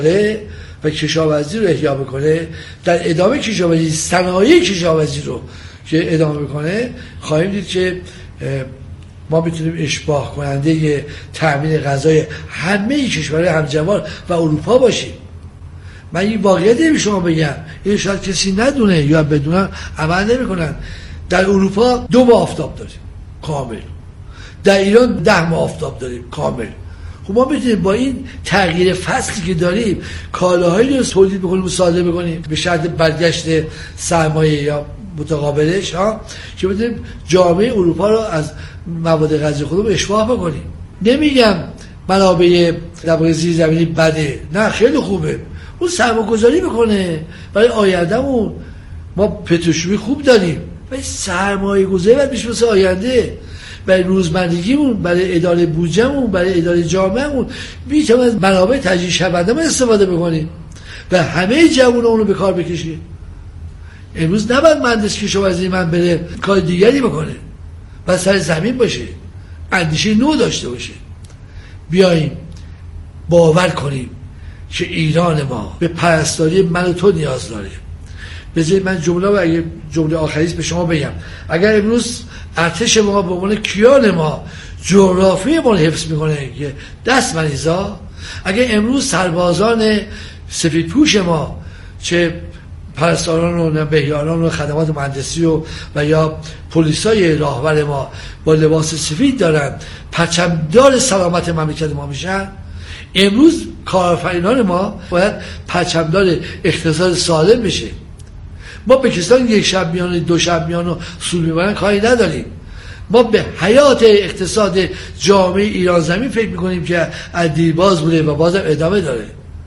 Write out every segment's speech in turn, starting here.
و کشاورزی رو احیا بکنه، در ادامه کشاورزی صنایع کشاورزی رو که ادامه بکنه، خواهیم دید که ما میتونیم اشباع کننده تامین غذای همه کشورهای همجوار و اروپا باشیم. من این واقعیت به شما بگم، این شاید کسی ندونه یا بدونن عمل نمیکنن. در اروپا 2 ماه آفتاب داریم کامل، در ایران 10 ماه آفتاب داریم کامل. خب ما میتونیم با این تغییر فصلی که داریم کالاهایی رو تولید بکنیم و صادر بکنیم به شرط برگشت سرمایه یا متقابلش که بتونیم جامعه اروپا رو از مواد غذایی خودمون اشباع بکنیم. نمیگم منابع طبقه زیرزمینی بده، نه خیلی خوبه، اون سرمایه‌گذاری بکنه برای آیندهمون. ما پتروشیمی خوب داریم ولی سرمایه‌گذاری باید بشه واسه آینده، برای روزمرگیمون، برای اداره بودجه‌مون، برای اداره جامعهمون. میتونیم از منابع تجدید شونده ما استفاده بکنیم و همه جوونا اونو به کار بکشیم. امروز نباید مهندس کشاورزی من بره کار دیگری بکنه و سر زمین باشه، اندیشه نو داشته باشه. بیاییم باور کنیم که ایران ما به پرستاری من و تو نیاز داره. بذارید من جمله و اگه جمله آخریست به شما بگم، اگر امروز ارتش ما به عنوان کیان ما جغرافی ما رو حفظ میکنه که دست مریضا، اگر امروز سربازان سفیدپوش ما چه پرستاران و بهیاران و خدمات مهندسی و یا پلیسای راهبر ما با لباس سفید دارن پرچمدار سلامت مملکت ما میشن، امروز کارآفرینان ما باید پرچمدار اقتصاد سالم بشه. ما به کسانی 1 شب میان 2 شب میان و سود میبرن کاری نداریم. ما به حیات اقتصاد جامعه ایران زمین فکر میکنیم که از دیرباز بوده و بازم ادامه داره.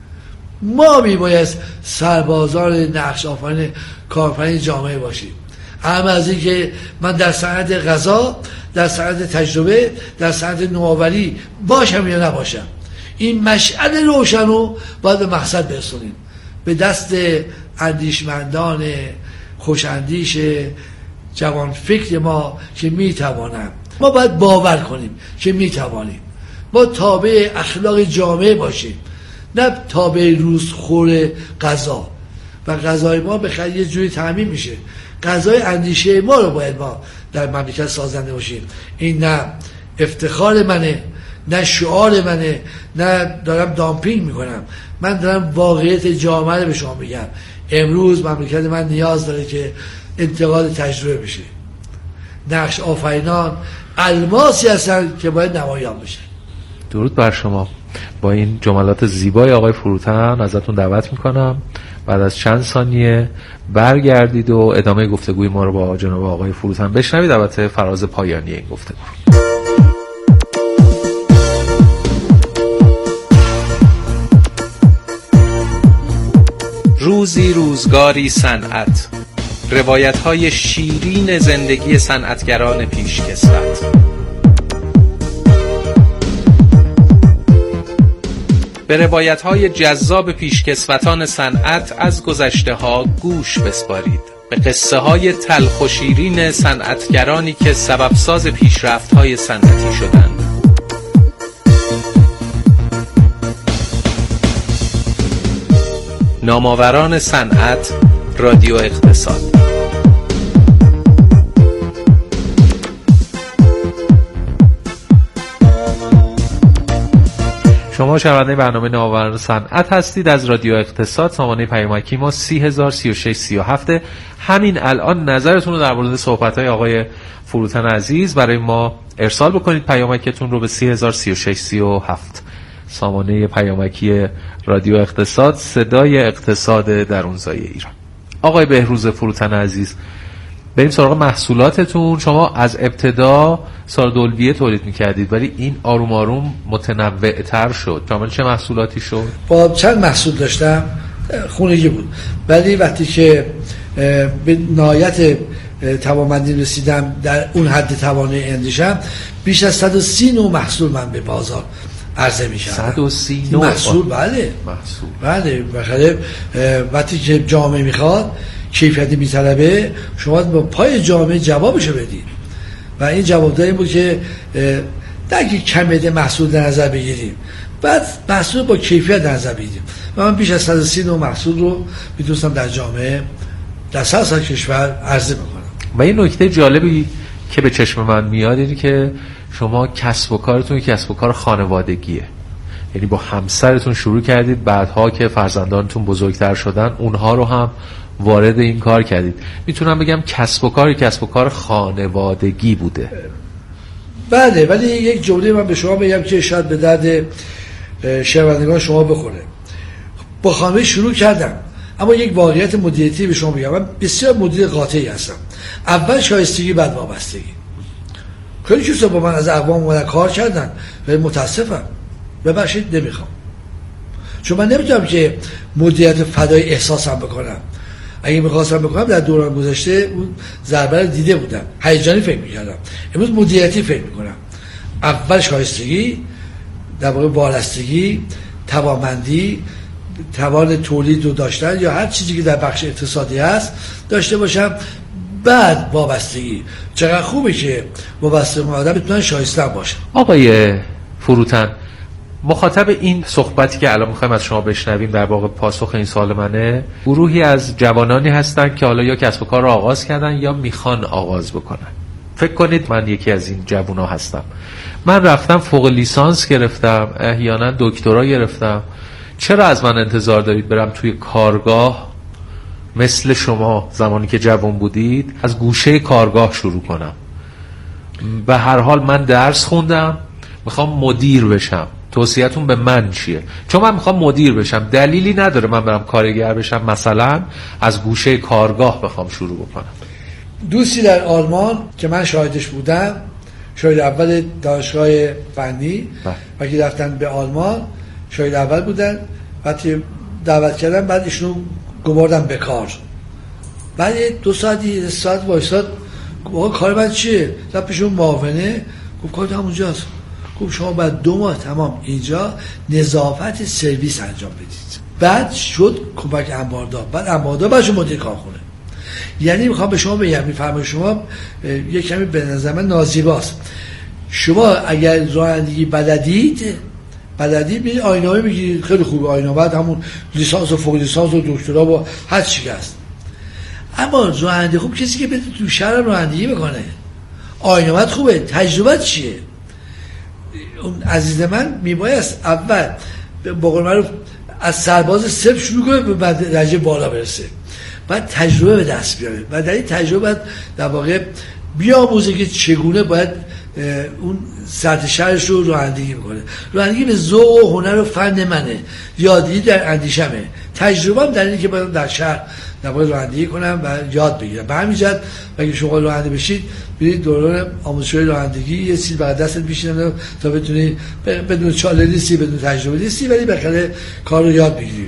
ما میباید سربازان نقش آفرین کارآفرین جامعه باشیم. اما از این که من در صنعت غذا، در صنعت تجربه، در صنعت نوآوری باشم یا نباشم، این مشعل روشن رو باید به مقصد برسونیم، به دست اندیشمندان خوشاندیش جوان فکر ما که میتوانم. ما باید باور کنیم که میتوانیم. ما تابع اخلاق جامعه باشیم، نه تابع روزخور غذا. و غذای ما به خیلی یه جوری تامین میشه. غذای اندیشه ما رو باید ما در مملکت سازنده باشیم. این نه افتخار منه، نه شعار منه، نه دارم دامپینگ میکنم. من دارم واقعیت جامعه رو به شما میگم. امروز مملکت من نیاز داره که انتقال تجربه بشه. نقش آفرینان الماسی هستن که باید نمایان بشه. درود بر شما. با این جملات زیبای آقای فروتن ازتون دعوت میکنم بعد از چند ثانیه برگردید و ادامه گفتگوی ما رو با جناب آقای فروتن بشنوید. البته فراز پایانی این گفتگو. روزی روزگاری صنعت، روایت‌های شیرین زندگی صنعتگران پیشکسوت. به روایت‌های جذاب پیشکسوتان صنعت از گذشته‌ها گوش بسپارید. به قصه‌های تلخ و شیرین صنعتگرانی که سببساز پیشرفت‌های صنعتی شدند. نامآوران صنعت، رادیو اقتصاد. شما شنونده برنامه نامآوران صنعت هستید از رادیو اقتصاد. سامانه پیامکی ما 303637. همین الان نظرتون رو در مورد صحبت‌های آقای فروتن عزیز برای ما ارسال بکنید. پیامکتون رو به 303637. سامانه پیامکی رادیو اقتصاد، صدای اقتصاد درونزای ایران. آقای بهروز فروتن عزیز، بریم سراغ محصولاتتون. شما از ابتدا ساردولبیه تولید میکردید ولی این آروم آروم متنوع تر شد. شامل چه محصولاتی شد؟ با چند محصول داشتم، خونگی بود، ولی وقتی که به نهایت توانمندی رسیدم، در اون حد توانایی اندیشم، بیش از 130 نوع محصول من به بازار عرضه میشه. 130 نوع محصول؟ بله. بخاطر وقتی که جامعه میخواد، کیفیتی میطلبه، شما با پای جامعه جوابشو بدید. و این جواب داریم بود که درکی کمیت محصول در نظر بگیریم. بعد محصول با کیفیت نظر بگیریم و من بیش از 139 محصول رو میتونستم در جامعه در سراسر کشور عرضه بکنم. و این نکته جالبی که به چشم من میاد اینه که شما کسب و کارتون کسب و کار خانوادگیه، یعنی با همسرتون شروع کردید، بعدها که فرزندانتون بزرگتر شدن اونها رو هم وارد این کار کردید. میتونم بگم کسب و کار خانوادگی بوده. بله، ولی یک جمله من به شما بگم که شاید به درد شنوندگان شما بخوره. با خانواده شروع کردم، اما یک واقعیت مدیریتی به شما بگم، من بسیار مدیر قاطعی هستم. اول شایستگی، بعد وابستگی. خیلی چیزا با من از اقوام اومدن کار کردن ولی متاسفم، ببخشید نمیخوام، چون من نمیتونم که مدیریت فدای احساسم بکنم. اگه میخواستم بکنم در دوران گذشته اون ضربه رو دیده بودم، هیجانی فکر میکردم. امروز مدیریتی فکر میکنم. اول شایستگی، در واقع وارستگی، توانمندی، توان تولید رو داشتن یا هر چیزی که در بخش اقتصادی هست داشته باشم، بعد وابستگی. چقدر خوبه که وابسته آدم بتونن شایسته باشن. آقای فروتن، مخاطب این صحبتی که الان میخوایم از شما بشنویم در واقع پاسخ این سوال منه، گروهی از جوانانی هستن که حالا یا کسب و کار رو آغاز کردن یا میخوان آغاز بکنن. فکر کنید من یکی از این جوونا هستم. من رفتم فوق لیسانس گرفتم، احیانا دکترا گرفتم. چرا از من انتظار دارید برم توی کارگاه مثل شما زمانی که جوان بودید از گوشه کارگاه شروع کنم؟ به هر حال من درس خوندم، میخوام مدیر بشم. توصیه‌تون به من چیه؟ چون من میخوام مدیر بشم، دلیلی نداره من برم کارگر بشم، مثلا از گوشه کارگاه بخوام شروع بکنم. دوستی در آلمان که من شاهدش بودم، شاید اول دانشگاه فنی و که رفتن به آلمان شاید اول بودن، وقتی دعوت کردن بعد ایشونو گماردن به کار. بعد 2 ساعت وایساد، کار من چیه؟ رفت پیشون معاونه، گفت کار همونجاست. گفت شما بعد 2 ماه تمام اینجا نظافت سرویس انجام بدید. بعد شد کمک انباردار، بعد انباردار بعد شد مدیر کارخونه. یعنی میخوام به شما بگم، میفرمایید شما یک کمی به نظر من نازیباست. شما اگر رانندگی بلدید میرید آینامه میگیرید، خیلی خوبه آینامه، بعد همون لیسانس و فوق لیسانس و دکترا و هر چی هست. اما راننده خوب کسی که بده تو شهر رانندگی بکنه. آینامه خوبه، تجربه چیه؟ اون عزیز من میبایست اول با قول معروف از سرباز صفر شروع کنه به درجه بالا برسه، بعد تجربه به دست بیاره و در این تجربه در واقع بیاموزه که چگونه باید اون سطح شهرش رو رانندگی میکنه. رانندگی به ذوق و هنر و فن منه، یادگیری در اندیشمه، تجربه هم در اینه که باید در شهر در واقع رانندگی کنم و یاد بگیرم. به همین جهت اگه شما راننده بشید برید دوران آموزش‌های رانندگی، یه چیز برای دستت بشینن تا بتونی بدون چاله نیستی، بدون تجربه نیستی، ولی بالاخره کار رو یاد بگیری.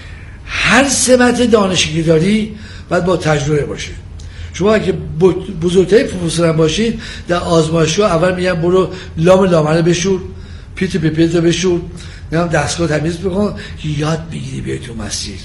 هر سمت دانشی داری باید با تجربه باشه. شما اگه بزرگترین پروفسور باشید در آزمایشگاه اول میگن برو لامه بشور، پیت رو بشور، میگم دستگاه تمیز بکن که یاد بگیری بیای تو مسیر.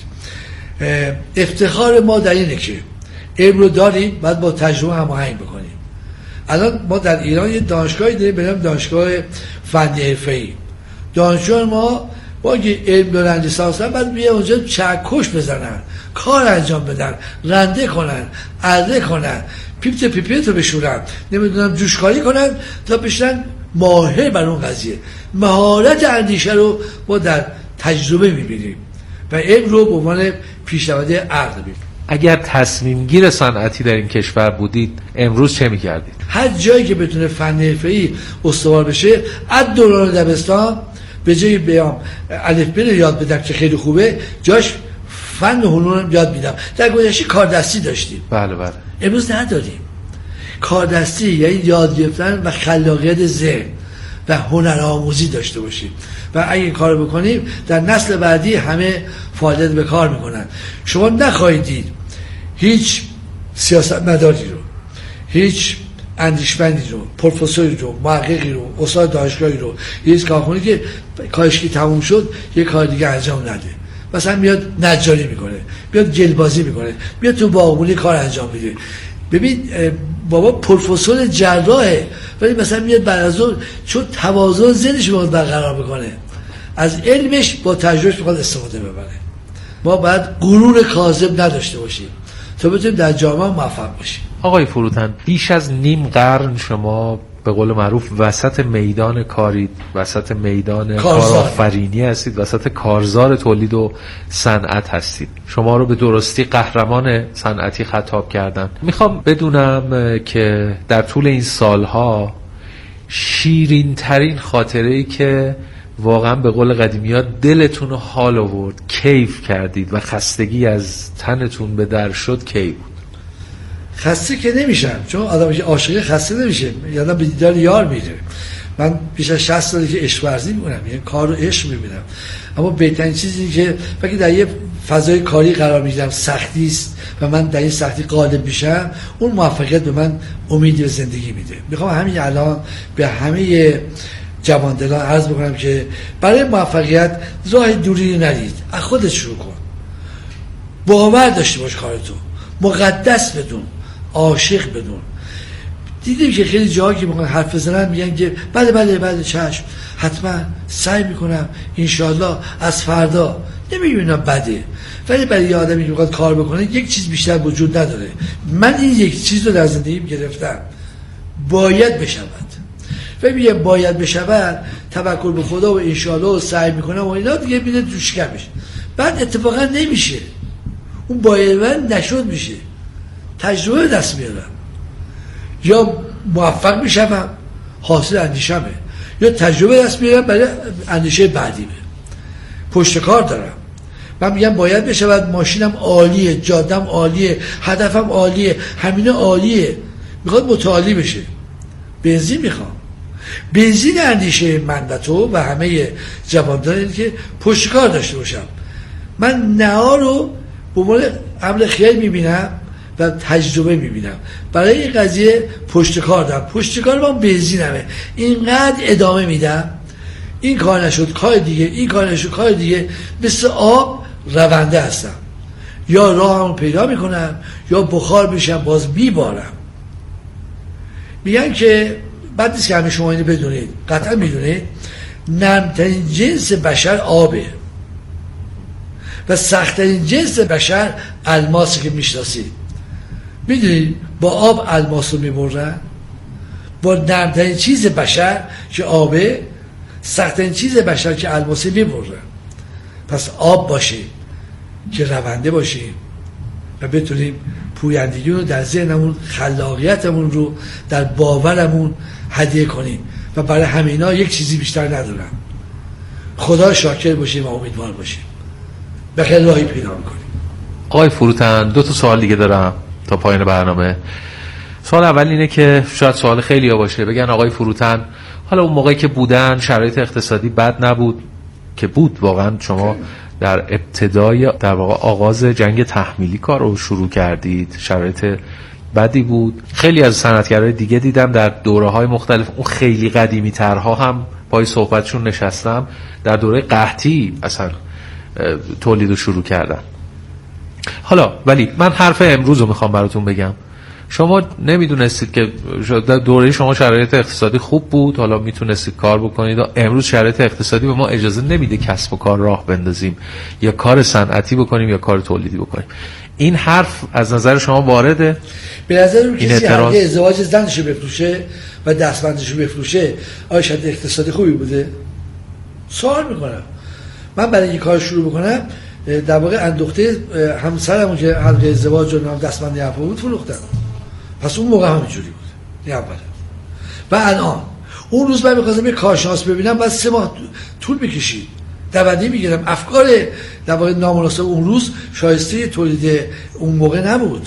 افتخار ما در اینه که علم رو داریم، باید با تجربه هماهنگ بکنیم. الان ما در ایران یه دانشگاهی داریم به نام دانشگاه فنی حرفه‌ای. دانشجویان ما با اینکه علم دارن، لیسانس دارن، بعد بیان اونجا چکش بزنن، کار انجام بدن، رنده کنن، عرضه کنن، پیپت رو بشورن، نمیدونم جوشکاری کنن تا بشن ماهر بر اون قضیه. مهارت اندیشه رو ما در تجربه میبینیم و علم رو به عنوان پیشنهاد عقل میبینیم. اگر تصمیم گیر صنعتی در این کشور بودید امروز چه میکردید؟ هر جایی که بتونه فن حرفه‌ای استوار بشه، از دوران دبستان به جای بیام الف ب رو یاد بدم که خیلی خوبه، جاش فن و هنر رو یاد میدم. در گذشته کاردستی داشتیم، بله امروز نداریم. کاردستی یعنی یاد گرفتن و خلاقیت ذهن و هنر آموزی داشته باشیم و اگه این کارو بکنیم در نسل بعدی همه فعالیت به کار میکنن. شما نخواهید دید هیچ سیاستمداری رو، هیچ اندیشمندی رو، پروفسوری رو، محققی رو، استاد دانشگاهی رو، هیچ کارخونه‌ای که کارش که تموم شد یه کار دیگه انجام نده. مثلا میاد نجاری میکنه، میاد گلبازی میکنه، میاد تو باغبونی کار انجام میده. ببین بابا پروفسور جراحه ولی مثلا میاد بعد از اون چون توازن ذهنش رو برقرار بکنه، از علمش با تجربهش میخواد استفاده ببره. ما باید غرور کاذب نداشته باشیم تا بتونیم در جامعه موفق باشیم. آقای فروتن، بیش از نیم قرن شما به قول معروف وسط میدان کارید، وسط میدان کارآفرینی هستید، وسط کارزار تولید و صنعت هستید. شما رو به درستی قهرمان صنعتی خطاب کردن. میخوام بدونم که در طول این سالها شیرین ترین خاطره‌ای که واقعا به قول قدیمی‌ها دلتون رو حال آورد، کیف کردید و خستگی از تنتون به در شد کی بود؟ خسته که نمیشم، چون آدم که عاشق خسته نمیشه، یادم به دیدار یار میره. من بیش از 60 ساله که عشق ورزی میکنم، یعنی کار رو عشق میبینم، اما بهترین چیزی که وقتی در یه فضای کاری قرار میگیرم سختی است و من در این سختی غالب میشم، اون موفقیت به من امید به زندگی میده. میخوام همین الان به همه جوان‌دلان عرض بکنم که برای موفقیت راه دوری نرید، از خودت شروع کن، باور داشته باش کارتو، مقدس بدون، عاشق بدون. دیدیم که خیلی جاها که میخوان حرف بزنن میگن که بله چشم، حتما سعی میکنم انشالله از فردا. نمیگم بده، ولی برای یه آدمی که میخواد کار بکنه یک چیز بیشتر وجود نداره. من این یک چیز رو در زندگیم گرفتم، باید بشود. و میگم باید بشود، توکل به خدا و انشالله و سعی میکنم و اینا دیگه میده تو شکمش. بعد اتفاقا نمیشه، اون باید من نشد میشه، تجربه دست میارم، یا موفق میشم حاصل اندیشمه، یا تجربه دست میارم برای اندیشه بعدیمه. پشت کار دارم. من میگم باید بشود، ماشینم عالیه، جادم عالیه، هدفم عالیه، همینه عالیه، میخواد متعالی بشه. بنزین میخوام، بنزین اندیشه من و تو و همه جوانان که پشت کار داشته باشم. من نهار رو به عنوان عمل خیر میبینم و تجربه میبینم. برای این قضیه پشت کار دارم، پشت کار من بنزینمه، اینقدر ادامه میدم، این کار نشد کار دیگه، این کار نشد کار دیگه، مثل آب رونده هستم، یا راهمو پیدا میکنم یا بخار میشم باز میبارم. میگن که بعد نیست که همه شما اینو بدونید، قطعا میدونید، نرمترین جنس بشر آبه و سختترین جنس بشر الماسی که میشناسید. میدونید با آب الماس رو میبرن، با نرمترین چیز بشر که آبه، سختترین چیز بشر که الماسه میبرن. پس آب باشیم که رونده باشیم و بتونیم پویندگی رو در ذهنمون، خلاقیتمون رو در باورمون هدیه کنیم و برای همینا یک چیزی بیشتر ندارم، خدا شاکر باشیم و امیدوار باشیم، به خیلی راهی پیدا میکنیم. آقای فروتن، 2 سوال دیگه دارم تا پایان برنامه. سوال اول اینه که شاید سوال خیلی ها باشه، بگن آقای فروتن حالا اون موقعی که بودن شرایط اقتصادی بد نبود که بود، واقعا شما در ابتدای در واقع آغاز جنگ تحمیلی کار رو شروع کردید، شرایط بدی بود. خیلی از صنعتگرای دیگه دیدم در دوره‌های مختلف، اون خیلی قدیمی ترها هم پای صحبتشون نشستم، در دوره قحطی اصلا تولید رو شروع کردن. حالا ولی من حرف امروز رو میخوام براتون بگم. شما نمیدونستید که در دوره شما شرایط اقتصادی خوب بود، حالا میتونستید کار بکنید، و امروز شرایط اقتصادی به ما اجازه نمیده کسب و کار راه بندازیم، یا کار صنعتی بکنیم یا کار تولیدی بکنیم. این حرف از نظر شما وارده؟ به نظر کسی هرگاه ازدواج زنشو بفروشه و دستبندشو بفروشه آیا شرایط اقتصادی خوبی بوده؟ سوال میکنم. من برای این کار شروع بکنم در واقع اندوخته همسرمون که حلقه ازدواج و دستبند یافته بود فروختم. پس اون موقع همینجوری بود. این اوله. و الان اون روز من می‌خواستم یه کارشناس ببینم، بعد 3 ماه طول می‌کشید. دوندهی می‌گیرم. افکار در واقع نامناسب اون روز شایسته تولید اون موقع نبود.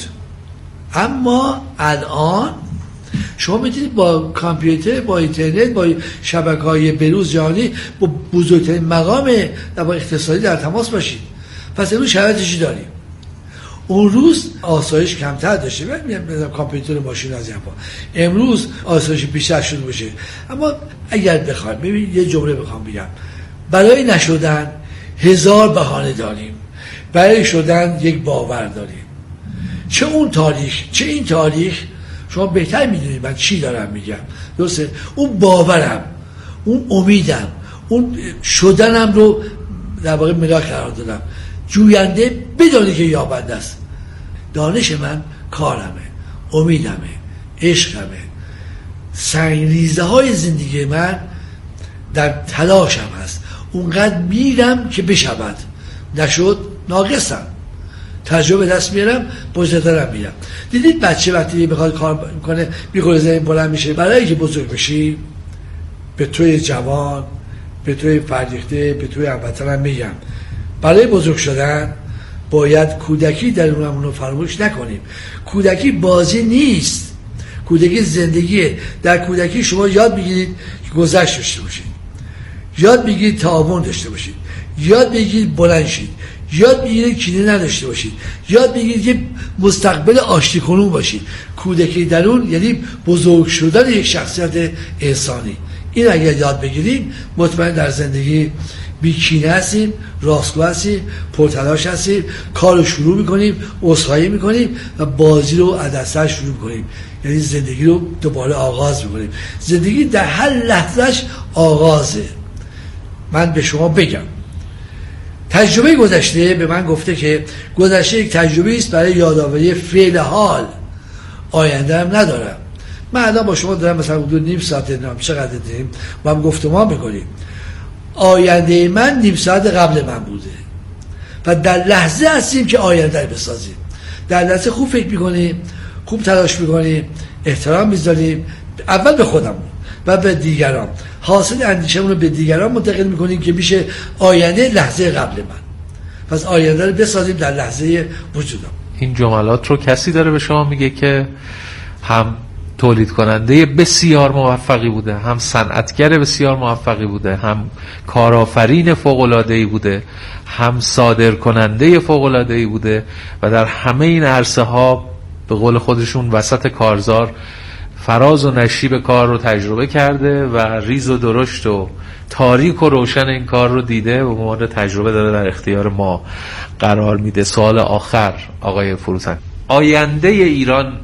اما الان شما میتونید با کامپیوتر، با اینترنت، با شبکه‌های بروز جهانی با بزرگترین مقام در واقع اقتصادی در تماس باشید. پس امروز شرایطی داریم. اون روز آسایش کمتر داشته، مثلا کامپیوتر و ماشین از یابا. امروز آسایش بیشتر شده باشه. اما اگر بخوایم ببین یه جمله بخوام بگم، برای نشدن 1000 بهانه داریم، برای شدن یک باور داریم. چه اون تاریخ چه این تاریخ، شما بهتر میدونید من چی دارم میگم. درسته؟ اون باورم، اون امیدم، اون شدنم رو در واقع ملاک قرار دادم. جوینده بدانی که یابنده است. دانش من کارمه، امیدمه، عشقمه، سنگریزه های زندگی من در تلاشم هست. اونقدر میرم که بشود، نشد ناقصم، تجربه دست میارم، بزرگترم میرم. دیدید بچه وقتی بخواد کار میکنه میخوره زمین بلند میشه؟ برای اینکه بزرگ بشی، به توی جوان، به توی فرهیخته، به توی هموطنم میگم، برای بزرگ شدن باید کودکی در اونمون رو فراموش نکنیم. کودکی بازی نیست، کودکی زندگیه. در کودکی شما یاد میگیرید که گذشت داشته باشید، یاد میگیرید تعاون داشته باشید، یاد میگیرید بلند شید، یاد میگیرید کینه نداشته باشید، یاد میگیرید که مستقبل آشتی کنون باشید. کودکی درون یعنی بزرگ شدن یک شخصیت انسانی. این اگر یاد بگیریم مطمئن در زندگی بی‌کینه هستیم، راستگو هستیم، پرتلاش هستیم، کار رو شروع میکنیم، عذرخواهی میکنیم و بازی رو از دستش شروع میکنیم. یعنی زندگی رو دوباره آغاز میکنیم. زندگی در هر لحظهش آغازه. من به شما بگم تجربه گذشته به من گفته که گذشته یک تجربه است برای یادآوری فعل حال، آینده هم ندارم. من الان با شما دارم مثلا حدود نیم ساعت نام چقدر داریم با هم گفتمان میکنیم. آینده من نیم ساعت قبل من بوده و در لحظه هستیم که آینده رو بسازیم. در لحظه خوب فکر میکنیم، خوب تلاش میکنیم، احترام میذاریم، اول به خودمون و به دیگران. حاصل اندیشمون رو به دیگران منتقل میکنیم که میشه آینده لحظه قبل من. پس آینده رو بسازیم در لحظه وجودم. این جملات رو کسی داره به شما میگه که هم تولید کننده بسیار موفقی بوده، هم صنعتگر بسیار موفقی بوده، هم کارآفرین فوق‌العاده‌ای بوده، هم صادر کننده فوق‌العاده‌ای بوده و در همه این عرصه ها به قول خودشون وسط کارزار فراز و نشیب کار رو تجربه کرده و ریز و درشت و تاریک و روشن این کار رو دیده و مورد تجربه داره در اختیار ما قرار میده. سوال آخر آقای فروتن، آینده ایران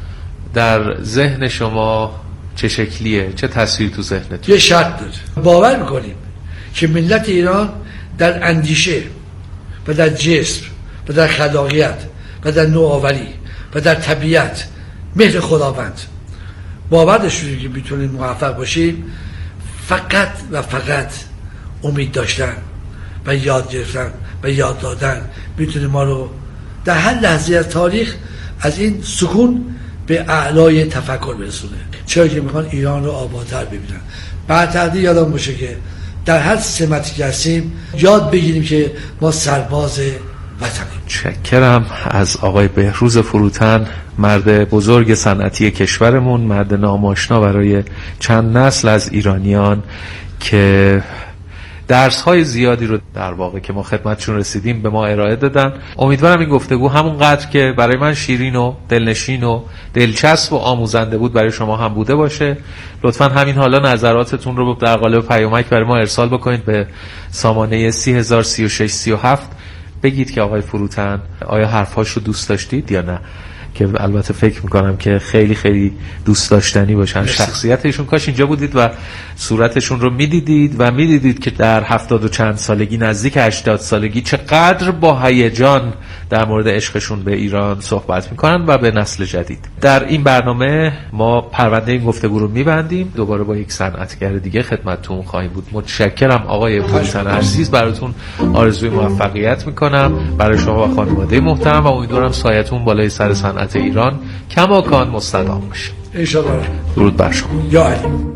در ذهن شما چه شکلیه؟ چه تصویری تو ذهنتون؟ یه شرط داره. باور میکنیم که ملت ایران در اندیشه و در جسم و در خلاقیت و در نوآوری و در طبیعت مهر خداوند باور داشتیم که میتونیم موفق باشیم. فقط و فقط امید داشتن و یاد گرفتن و یاد دادن میتونه ما رو در هر لحظه از تاریخ از این سکون به اعلای تفکر برسونه. چرا که میخوان ایران رو آبادتر ببینن. بعد تقدیر یادم باشه که در هر سمتی که هستیم یاد بگیریم که ما سرباز وطنیم. متشکرم از آقای بهروز فروتن، مرد بزرگ صنعتی کشورمون، مرد ناماشنا برای چند نسل از ایرانیان که درس‌های زیادی رو در واقع که ما خدمتشون رسیدیم به ما ارائه دادن. امیدوارم این گفتگو همونقدر که برای من شیرین و دلنشین و دلچسب و آموزنده بود برای شما هم بوده باشه. لطفاً همین حالا نظراتتون رو در قالب پیامک برای ما ارسال بکنید به سامانه 303637. بگید که آقای فروتن آیا حرفاش رو دوست داشتید یا نه، که البته فکر میکنم که خیلی خیلی دوست داشتنی باشن. شخصیت ایشون کاش اینجا بودید و صورتشون رو میدیدید و میدیدید که در 70 و چند سالگی نزدیک 80 سالگی چقدر با هیجان در مورد عشقشون به ایران صحبت میکنن و به نسل جدید. در این برنامه ما پرونده این گفتگو رو میبندیم. دوباره با یک صنعتگر دیگه خدمتتون خواهیم بود. متشکرم آقای فروتن عزیز، براتون آرزوی موفقیت میکنم برای شما و خانواده محترم و امیدوارم سایتون بالای سر صنعت ایران کماکان مستدام باشه. ان شاء الله. درود بر شما. یا علی.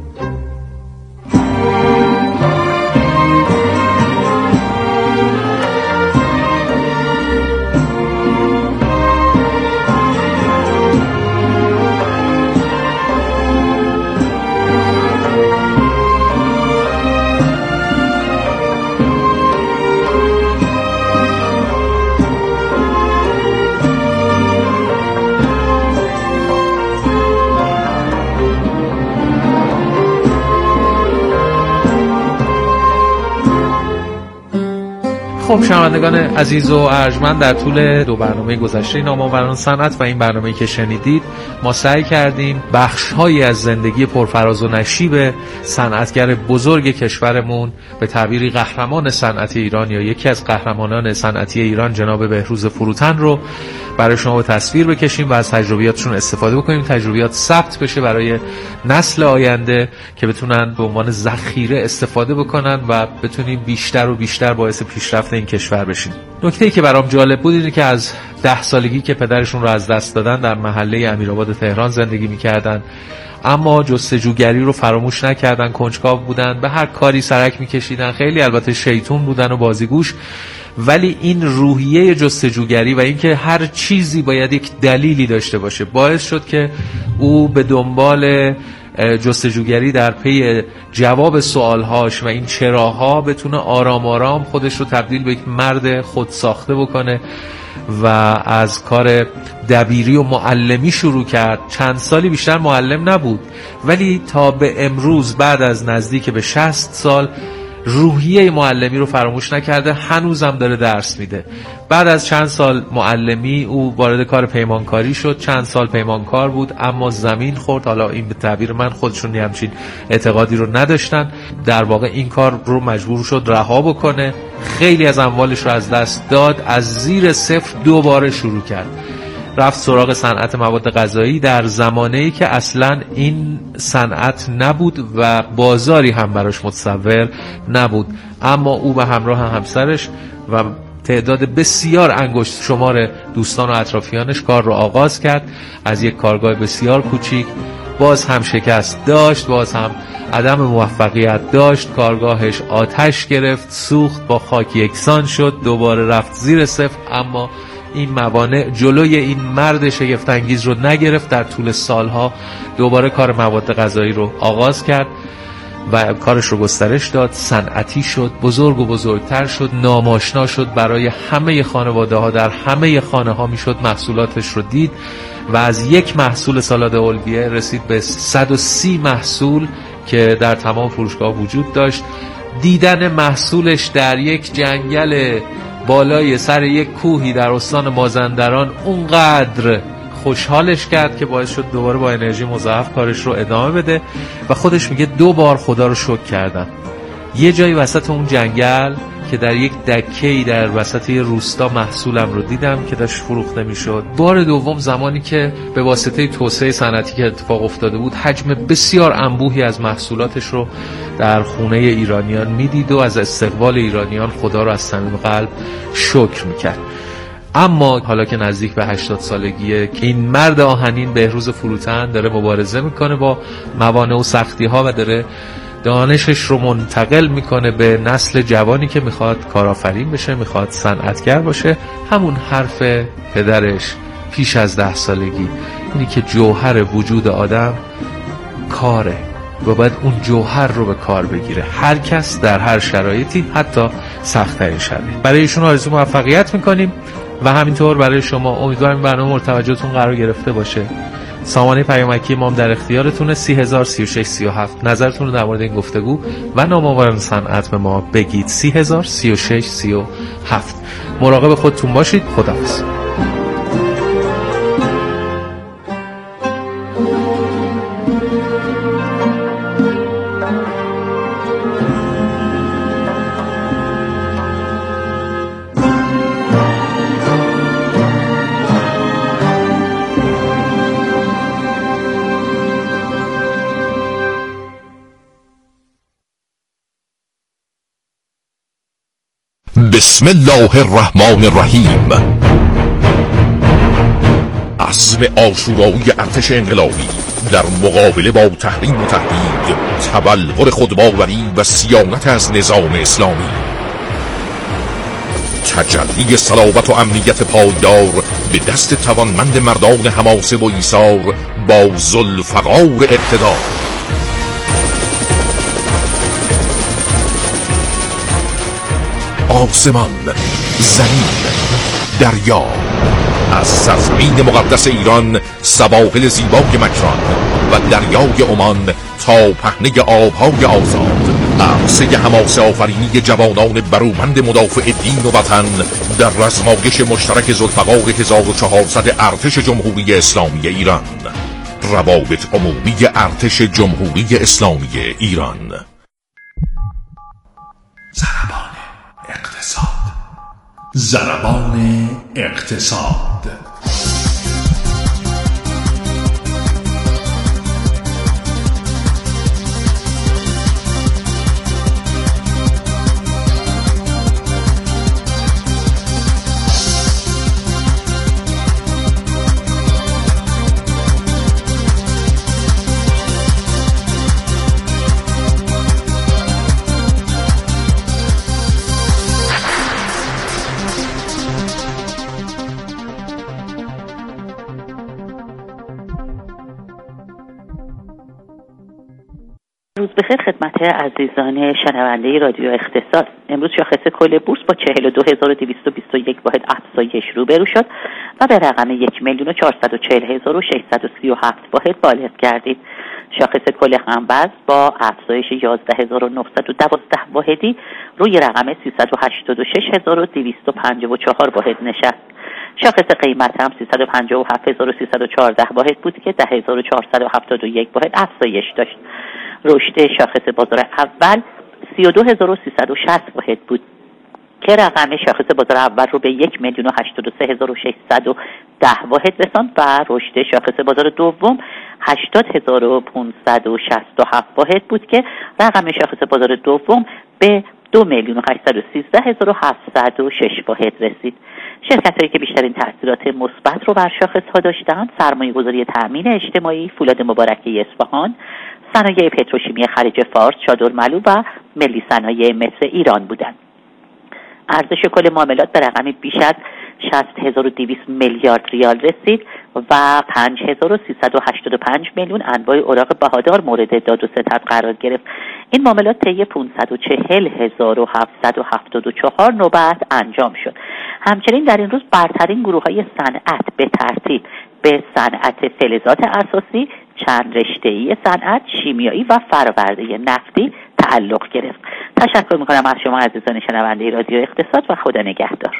خب شنوندگان عزیز و ارجمند، در طول 2 برنامه گذشته نامآوران صنعت و این برنامه‌ای که شنیدید ما سعی کردیم بخش‌هایی از زندگی پرفراز و نشیب صنعتگر بزرگ کشورمون، به تعبیری قهرمان صنعتی ایران یا یکی از قهرمانان صنعتی ایران جناب بهروز فروتن رو برای شما به تصویر بکشیم و از تجربیاتشون استفاده بکنیم، تجربیات ثبت بشه برای نسل آینده که بتونن به عنوان ذخیره استفاده بکنن و بتونیم بیشتر و بیشتر باعث پیشرفت این کشور بشیم. نکته‌ای که برام جالب بود اینه که از 10 سالگی که پدرشون رو از دست دادن در محله امیرآباد تهران زندگی می‌کردن، اما جستجوگری رو فراموش نکردن، کنجکاو بودن، به هر کاری سرک می‌کشیدن، خیلی البته شیطون بودن و بازیگوش، ولی این روحیه جستجوگری و اینکه هر چیزی باید یک دلیلی داشته باشه باعث شد که او به دنبال جستجوگری در پی جواب سوالهاش و این چراها بتونه آرام آرام خودش رو تبدیل به یک مرد خودساخته بکنه و از کار دبیری و معلمی شروع کرد. چند سالی بیشتر معلم نبود، ولی تا به امروز بعد از نزدیک به 60 سال روحیه معلمی رو فراموش نکرده، هنوزم داره درس میده. بعد از چند سال معلمی او وارد کار پیمانکاری شد، چند سال پیمانکار بود اما زمین خورد. حالا این به تعبیر من، خودشون همچین اعتقادی رو نداشتن، در واقع این کار رو مجبور شد رها بکنه، خیلی از اموالش رو از دست داد، از زیر صفر دوباره شروع کرد، رفت سراغ صنعت مواد غذایی در زمانه‌ای که اصلاً این صنعت نبود و بازاری هم براش متصور نبود. اما او به همراه همسرش و تعداد بسیار انگشت شمار دوستان و اطرافیانش کار رو آغاز کرد. از یک کارگاه بسیار کوچیک، باز هم شکست داشت، باز هم عدم موفقیت داشت، کارگاهش آتش گرفت، سوخت، با خاک یکسان شد، دوباره رفت زیر صفر. اما این موانع جلوی این مرد شگفت‌انگیز رو نگرفت. در طول سالها دوباره کار مواد غذایی رو آغاز کرد و کارش رو گسترش داد، صنعتی شد، بزرگ و بزرگتر شد، ناماشنا شد برای همه خانواده ها، در همه خانه ها میشد محصولاتش رو دید و از یک محصول سالاد اولویه رسید به 130 محصول که در تمام فروشگاه وجود داشت. دیدن محصولش در یک جنگل بالای سر یک کوهی در استان مازندران اونقدر خوشحالش کرد که باعث شد دوباره با انرژی مضاعف کارش رو ادامه بده و خودش میگه 2 بار خدا رو شکر کردم. یه جایی وسط اون جنگل که در یک دکه‌ای در وسط یه روستا محصولم رو دیدم که داشت فروخته میشد. بار دوم زمانی که به واسطه توسعه صنعتی که اتفاق افتاده بود حجم بسیار انبوهی از محصولاتش رو در خونه ایرانیان میدید و از استقبال ایرانیان خدا رو از صمیم قلب شکر میکرد. اما حالا که نزدیک به 80 سالگیه که این مرد آهنین بهروز فروتن داره مبارزه میکنه با موانع و سختی ها و داره دانشش رو منتقل میکنه به نسل جوانی که میخواد کارآفرین بشه، میخواد صنعتگر باشه. همون حرف پدرش پیش از 10 سالگی، اینی که جوهر وجود آدم کاره و باید اون جوهر رو به کار بگیره، هر کس در هر شرایطی، حتی سخت‌ترین شرایط. برای ایشون آرزو موفقیت میکنیم و همینطور برای شما. امیدوارم برنامه مورد توجهتون قرار گرفته باشه. سامانه پیامکی ما در اختیارتونه، 30,036,37. نظرتون رو در مورد این گفتگو و نامآوران صنعت به ما بگید. 30,036,37. مراقب خودتون باشید. خداحافظ. بسم الله الرحمن الرحیم. عزم آشورایی ارتش انقلابی در مقابله با تحریم و تهدید، تبلور خودباوری و صیانت از نظام اسلامی، تجلی صلابت و امنیت پایدار به دست توانمند مردان حماسه و ایثار با ذوالفقار اقتدار. آسمان، زمین، دریا، از سرزمین مقدس ایران، سواحل زیبای مکران و دریای عمان تا پهنه آبهای آزاد، عرصه حماسه آفرینی جوانان برومند مدافع دین و وطن در رزمایش مشترک ذوالفقار 1400 ارتش جمهوری اسلامی ایران. روابط عمومی ارتش جمهوری اسلامی ایران. ضربان اقتصاد. ضربان اقتصاد. روز بخیر خدمت عزیزان شنونده رادیو اقتصاد. امروز شاخص کل بورس با 42221 واحد افزایش روبرو شد و به رقم 1,440,637 واحد بالغ گردید. شاخص کل هموزن با افزایش 11,912 واحدی روی رقم 386,254 واحد نشست. شاخص قیمت هم 357,314 واحد بود که 10,471 واحد افزایش داشت. رشد شاخص بازار اول 32,360 واحد بود که رقم شاخص بازار اول رو به 1,83,610 واحد رساند و رشد شاخص بازار دوم 80,567 واحد بود که رقم شاخص بازار دوم به 2,813,706 واحد رسید. شرکت‌هایی که بیشترین تأثیرات مثبت رو بر شاخص‌ها داشتند سرمایه‌گذاری تأمین اجتماعی، فولاد مبارکه اصفهان، صنایع پتروشیمی خلیج فارس، چادرملو و ملی صنایع مصر ایران بودند. ارزش کل معاملات به رقمی بیش از 60,200 میلیارد ریال رسید و 5,385 میلیون انواع اوراق بهادار مورد داد و ستد قرار گرفت. این معاملات طی 540,774 نوبت انجام شد. همچنین در این روز برترین گروه‌های صنعت به ترتیب به صنعت فلزات اساسی، چند رشته‌ای صنعت، شیمیایی و فرآورده نفتی تعلق گرفت. تشکر می‌کنم از شما عزیزان شنونده رادیو اقتصاد و خدا نگهدار.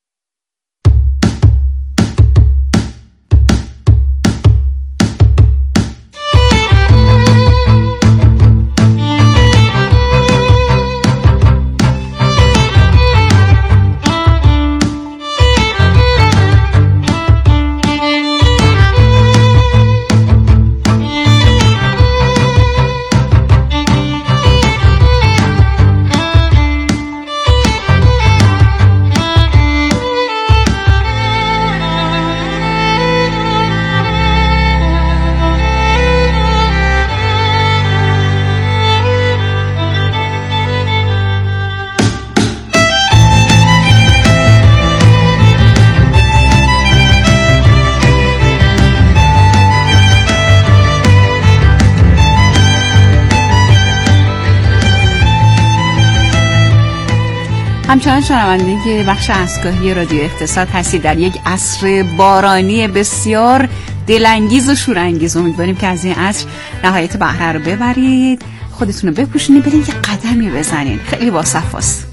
همچنان شنونده بخش اسکاهی رادیو اقتصاد هستید در یک عصر بارانی بسیار دلانگیز و شورانگیز. امیدواریم که از این عصر نهایت بهره رو ببرید، خودتون رو بپوشونید، برید که قدمی بزنید. خیلی باصفاست.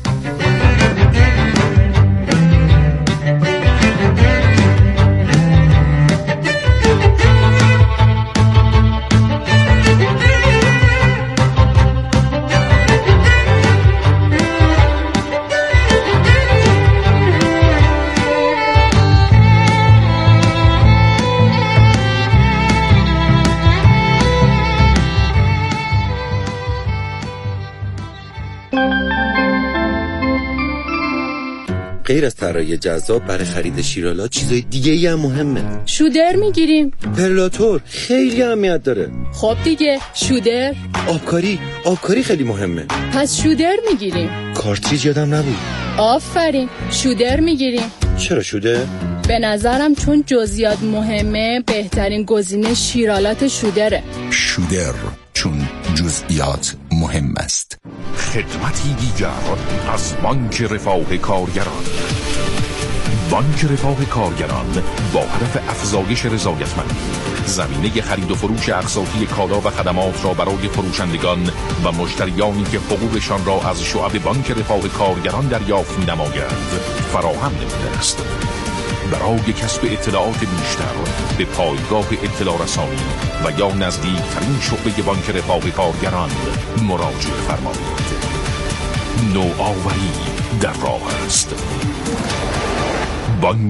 غیر از طراحی جذاب برای خرید شیرالات چیزای دیگه ای هم مهمه. شودر میگیریم. پرلاتور خیلی اهمیت داره. خب دیگه شودر. آبکاری خیلی مهمه. پس شودر میگیریم. کارتریج یادم نبود. آفرین، شودر میگیریم. چرا شودر؟ به نظرم چون جزئیات مهمه بهترین گزینه شیرالات شودره. شودر چون جزئیات مهم است. خدمتی دیگر از بانک رفاه کارگران. بانک رفاه کارگران با هدف افزایش رضایتمندی زمینه خرید و فروش اقساطی کالا و خدمات را برای فروشندگان و مشتریانی که حقوقشان را از شعب بانک رفاه کارگران دریافت می‌نمایند فراهم نموده است. برای کسب اطلاعات بیشتر به پایگاه اطلاع رسانی و یا نزدیکترین شعبه بانک رفاه کارگران مراجعه فرمایید. نوآوری در راه است. بانک